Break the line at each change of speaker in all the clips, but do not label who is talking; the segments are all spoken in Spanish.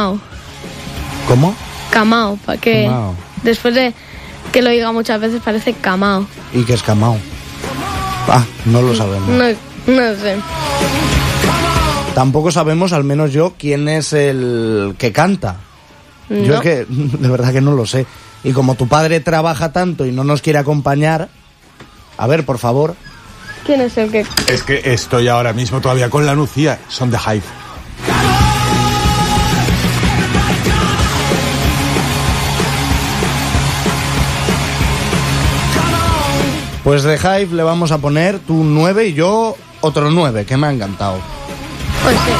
camao.
¿Cómo?
Camao, para que
Camao.
después de que lo diga muchas veces parece camao.
¿Y qué es camao? No lo sabemos.
No sé.
Tampoco sabemos, al menos yo, quién es el que canta.
No.
Yo es que de verdad que no lo sé. Y como tu padre trabaja tanto y no nos quiere acompañar, a ver, por favor.
¿Quién es el que...?
Es que estoy ahora mismo todavía con la Nucía. Son The Hive.
Pues de Hive le vamos a poner tú 9 y yo otro 9, que me ha encantado.
Pues sí.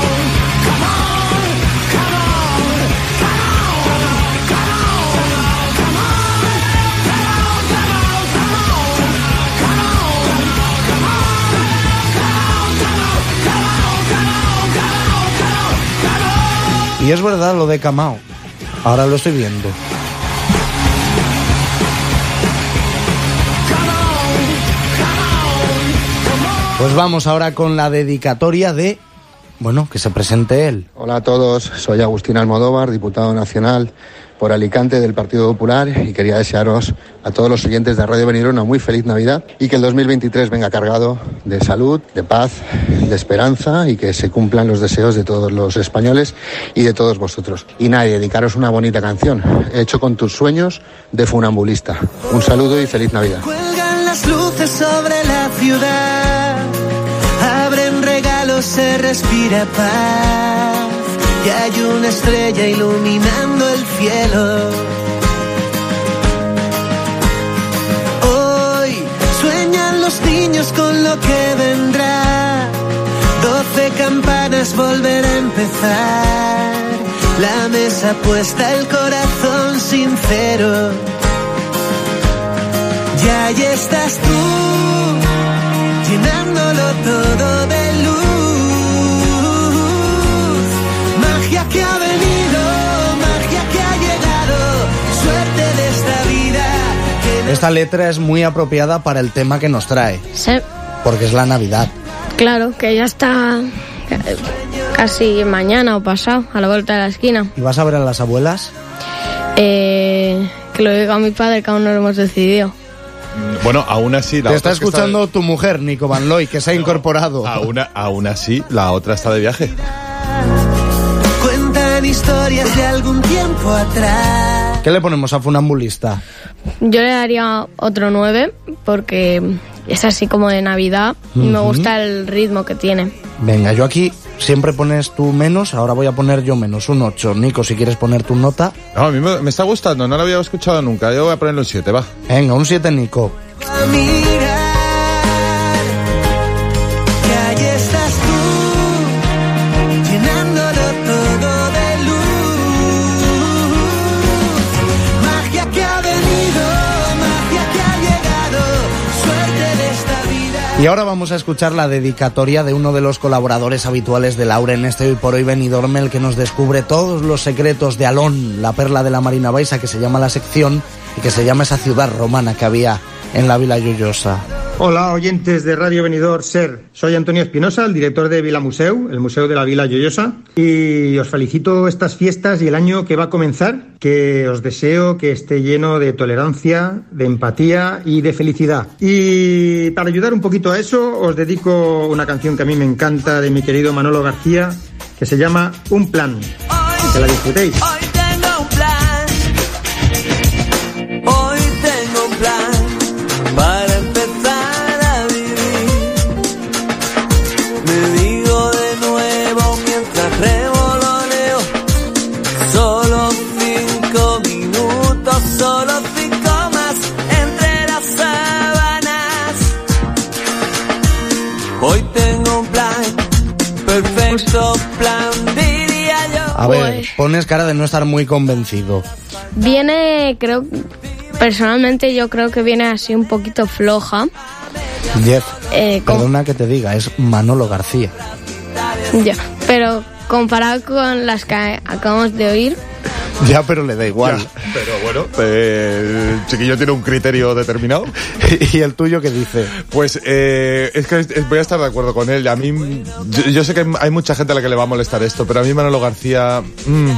Y es verdad lo de camao. Ahora lo estoy viendo. Pues vamos ahora con la dedicatoria de... Bueno, que se presente él.
Hola a todos, soy Agustín Almodóvar, diputado nacional por Alicante del Partido Popular, y quería desearos a todos los oyentes de Radio Benidorm una muy feliz Navidad y que el 2023 venga cargado de salud, de paz, de esperanza, y que se cumplan los deseos de todos los españoles y de todos vosotros. Y nada, dedicaros una bonita canción, Hecho con tus sueños, de Funambulista. Un saludo y feliz Navidad.
Cuelgan las luces sobre la ciudad, abren regalos, se respira paz, y hay una estrella iluminando el cielo. Hoy sueñan los niños con lo que vendrá, 12 campanas volver a empezar, la mesa puesta, el corazón sincero. Y ahí estás tú, llenándolo todo de luz. Magia que ha venido, magia que ha llegado, suerte de esta vida.
Esta letra es muy apropiada para el tema que nos trae.
Sí.
Porque es la Navidad.
Claro, que ya está casi mañana o pasado, a la vuelta de la esquina.
¿Y vas a ver a las abuelas?
Que lo diga mi padre, que aún no lo hemos decidido.
Bueno, aún así...
Te está escuchando tu mujer, Nico Van Looy, que se ha incorporado.
Aún así, la otra está de viaje.
Cuentan historias de algún tiempo atrás.
¿Qué le ponemos a Funambulista?
Yo le daría otro 9, porque es así como de Navidad, y me gusta el ritmo que tiene.
Venga, yo aquí siempre pones tú menos, ahora voy a poner yo menos, un 8. Nico, si quieres poner tu nota.
No, a mí me está gustando, no la había escuchado nunca. Yo voy a ponerle un 7, va.
Venga, un 7, Nico.
A mirar, y ahí estás tú, llenándolo todo de luz. Magia que ha venido, magia que ha llegado, suerte de esta vida.
Y ahora vamos a escuchar la dedicatoria de uno de los colaboradores habituales de Laura en este Hoy por Hoy Benidorm, el que nos descubre todos los secretos de Alón, la perla de la Marina Baixa, que se llama la sección, y que se llama esa ciudad romana que había en la Vila Lloyosa.
Hola, oyentes de Radio Benidorm Ser. Soy Antonio Espinosa, el director de Vila Museu, el Museo de la Vila Lloyosa, y os felicito estas fiestas y el año que va a comenzar, que os deseo que esté lleno de tolerancia, de empatía y de felicidad. Y para ayudar un poquito a eso, os dedico una canción que a mí me encanta, de mi querido Manolo García, que se llama Un Plan. Que la disfrutéis.
Hoy tengo un plan, hoy tengo un plan para empezar a vivir. Me digo de nuevo mientras revoloneo, solo 5 minutos, solo 5 más entre las sábanas. Hoy tengo un plan, perfecto plan, diría yo.
A ver, pones cara de no estar muy convencido.
Viene, personalmente yo creo que viene así un poquito floja.
Jeff, perdona que te diga, es Manolo García.
Ya, pero comparado con las que acabamos de oír...
Ya, pero le da igual.
Ya, pero bueno, el chiquillo tiene un criterio determinado.
¿Y el tuyo qué dice?
Pues es que voy a estar de acuerdo con él. A mí, yo sé que hay mucha gente a la que le va a molestar esto, pero a mí Manolo García...